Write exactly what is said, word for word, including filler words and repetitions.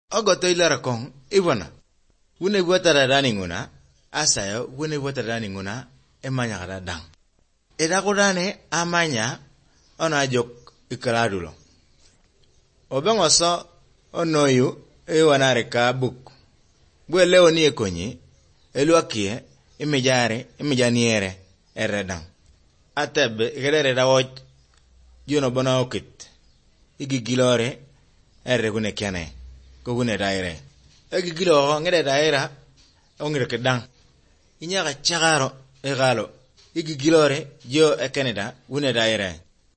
Ogoto ilara kong ibona. Wune wotara dani nguna. Asayo wune wotara dani nguna. Emanya kada dang. Edako dane amanya. Ona jok ikaladulo. Obengo so onoyu. Ewanare ka buk. Bwe leo ni ekonyi. Elua kie. Imejare. Imejaniere. Eredang. Atebe. Ikedere da woj. Juno bona okit. Igigilore. Ere gune kiane. Kugune daire. Igigilo ngere daira. Ongire kedang. Inyaka chagaro. Egalo. Igigilore. Jo ekeneda. Gune daire.